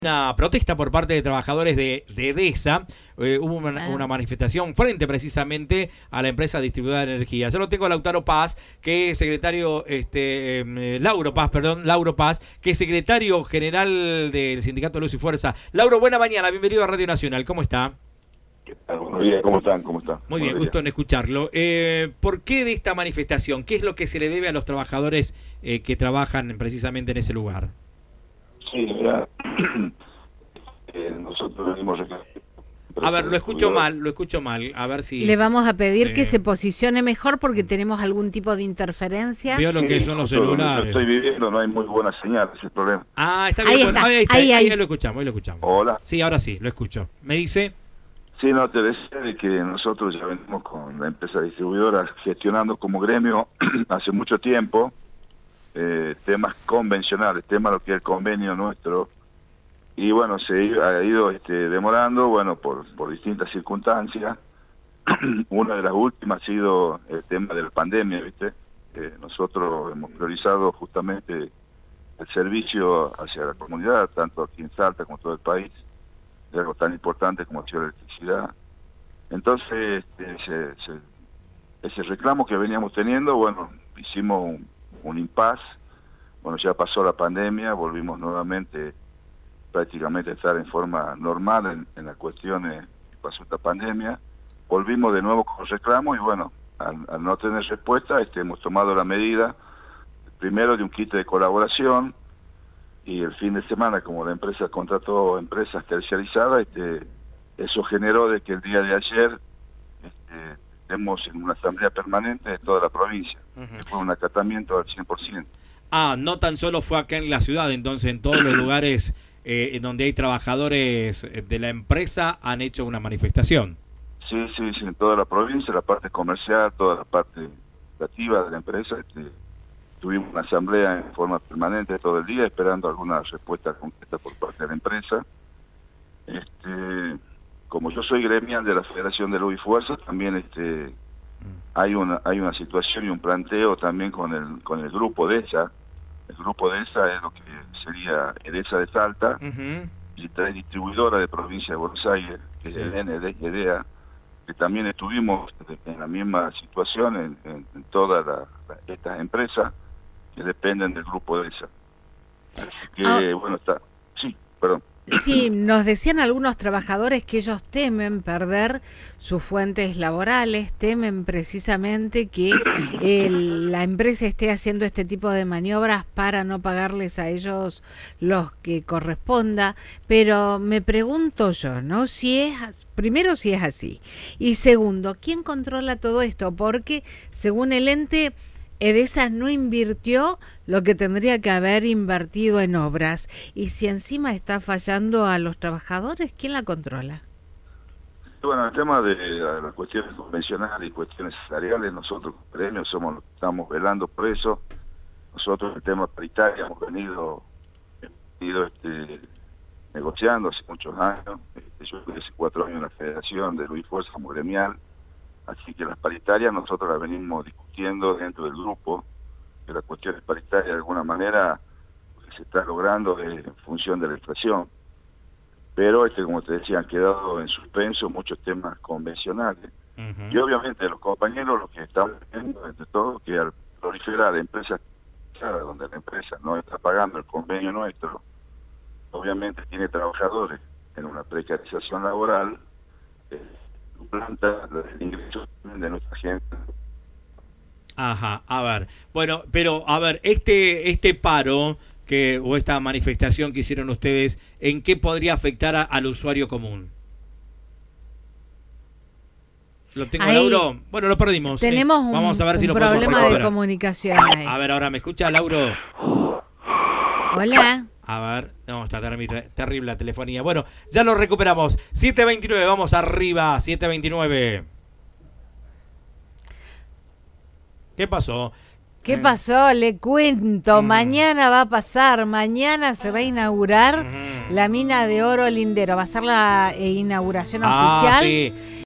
Una protesta por parte de trabajadores de EDESA. Hubo una manifestación frente precisamente a la empresa distribuidora de energía. Yo lo tengo a Lautaro Paz, que es secretario, Lauro Paz, que es secretario general del Sindicato de Luz y Fuerza. Lauro, buena mañana, bienvenido a Radio Nacional, ¿cómo está? ¿Qué tal? Buenos días, ¿cómo están? Muy bien, gusto en escucharlo. ¿Por qué de esta manifestación? ¿Qué es lo que se le debe a los trabajadores que trabajan precisamente en ese lugar? Sí, mira, nosotros venimos... A ver, lo escucho mal, a ver si... Le vamos a pedir que se posicione mejor porque tenemos algún tipo de interferencia. Veo lo que son los celulares. Estoy viviendo, no hay muy buena señal, ese es el problema. Ah, está bien, ahí lo escuchamos, Hola. Sí, ahora sí, lo escucho. ¿Me dice? Sí, no, te decía de que nosotros ya venimos con la empresa distribuidora gestionando como gremio hace mucho tiempo temas convencionales, temas lo que es el convenio nuestro, y bueno, se ha ido demorando, bueno, por distintas circunstancias. Una de las últimas ha sido el tema de la pandemia, ¿viste? Nosotros hemos priorizado justamente el servicio hacia la comunidad, tanto aquí en Salta como en todo el país, de algo tan importante como ha sido la electricidad. Entonces, ese reclamo que veníamos teniendo, bueno, hicimos un impasse. Bueno, ya pasó la pandemia, volvimos nuevamente prácticamente a estar en forma normal en las cuestiones que pasó esta pandemia. Volvimos de nuevo con reclamo y bueno, al no tener respuesta, hemos tomado la medida, primero de un kit de colaboración, y el fin de semana, como la empresa contrató empresas terciarizadas, eso generó de que el día de ayer estemos en una asamblea permanente de toda la provincia, que fue un acatamiento al 100%. Ah, no tan solo fue acá en la ciudad, entonces en todos los lugares en donde hay trabajadores de la empresa han hecho una manifestación. Sí, en toda la provincia, la parte comercial, toda la parte operativa de la empresa. Tuvimos una asamblea en forma permanente todo el día, esperando alguna respuesta concreta por parte de la empresa. Como yo soy gremial de la Federación de Luz y Fuerza, también hay una situación y un planteo también con el grupo de ESA. El grupo de ESA es lo que sería EDESA de Salta, y tres distribuidoras de provincia de Buenos Aires, que es el ND y EDEA, que también estuvimos en la misma situación en todas estas empresas que dependen del grupo de ESA. Así que, bueno, está... Sí, perdón. Sí, nos decían algunos trabajadores que ellos temen perder sus fuentes laborales, temen precisamente que la empresa esté haciendo este tipo de maniobras para no pagarles a ellos los que corresponda, pero me pregunto yo, ¿no? Primero, si es así, y segundo, ¿quién controla todo esto? Porque según el ente, EDESA no invirtió lo que tendría que haber invertido en obras. Y si encima está fallando a los trabajadores, ¿quién la controla? Bueno, el tema de las cuestiones convencionales y cuestiones salariales, nosotros como gremio estamos velando por eso. Nosotros el tema paritario hemos venido negociando hace muchos años. Yo estoy hace 4 años en la Federación de Luz y Fuerza como gremial. Así que las paritarias nosotros las venimos discutiendo dentro del grupo, que las cuestiones paritarias de alguna manera se está logrando en función de la inflación. Pero como te decía, han quedado en suspenso muchos temas convencionales. Y obviamente los compañeros lo que están viendo, entre todo, que al proliferar empresas donde la empresa no está pagando el convenio nuestro, obviamente tiene trabajadores en una precarización laboral, planta el ingreso de nuestra gente. Ajá, a ver, bueno, pero a ver, este paro o esta manifestación que hicieron ustedes, ¿en qué podría afectar al usuario común? ¿Lo tengo, Lauro? Bueno, lo perdimos. Tenemos Vamos a ver si lo podemos problema recuperar. de comunicación ahí. A ver, ahora, ¿me escucha, Lauro? Hola. A ver, no, está terrible la telefonía. Bueno, ya lo recuperamos. 729, vamos arriba, 729. ¿Qué pasó? ¿Qué pasó? Le cuento, mañana va a pasar, mañana se va a inaugurar la mina de oro Lindero, va a ser la inauguración oficial. Sí.